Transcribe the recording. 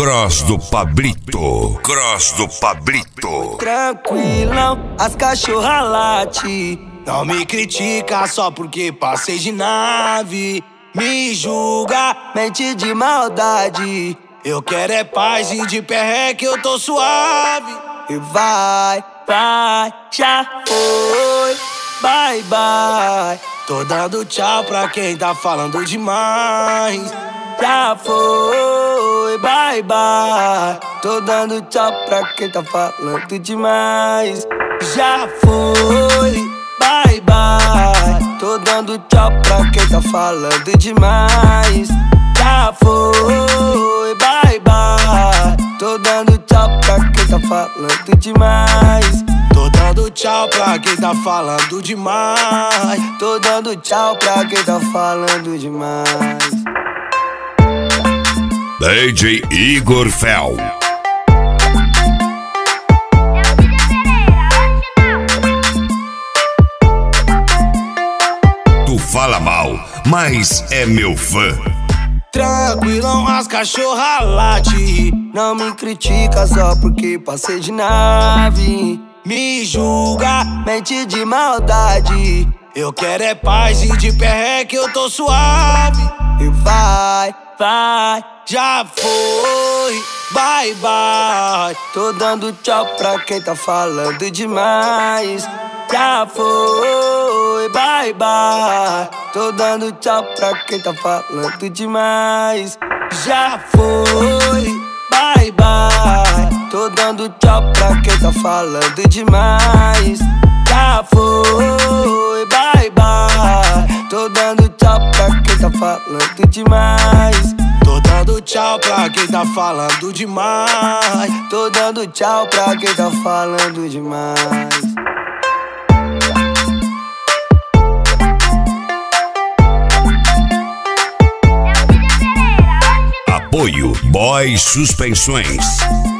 Cross do Pablito. Cross do Pablito. Tranquilão, as cachorra late. Não me critica só porque passei de nave. Me julga, mente de maldade. Eu quero é paz e de perreque eu tô suave. E vai, já foi. Bye, bye. Tô dando tchau pra quem tá falando demais. Já foi, bye, bye. Tô dando tchau pra quem tá falando demais. Já foi, bye, bye. Tô dando tchau pra quem tá falando demais. Já foi, bye, bye. Tô dando tchau pra quem tá falando demais. Tô dando tchau pra quem tá falando demais. Tô dando tchau pra quem tá falando demais. DJ Igor Fel. Tu fala mal, mas é meu fã. Tranquilão, as cachorra late. Não me critica só porque passei de nave. Me julga, mente de maldade. Eu quero é paz e de perreque eu tô suave. E vai, já foi, bye, bye. Tô dando tchau pra quem tá falando demais. Já foi, bye, bye. Tô dando tchau pra quem tá falando demais. Já foi, bye, bye. Tô dando tchau pra quem tá falando demais. Já foi, bye, bye. Tô dando tchau pra quem tá falando demais. Tô dando tchau pra quem tá falando demais. Tô dando tchau pra quem tá falando demais. Apoio Boy Suspensões.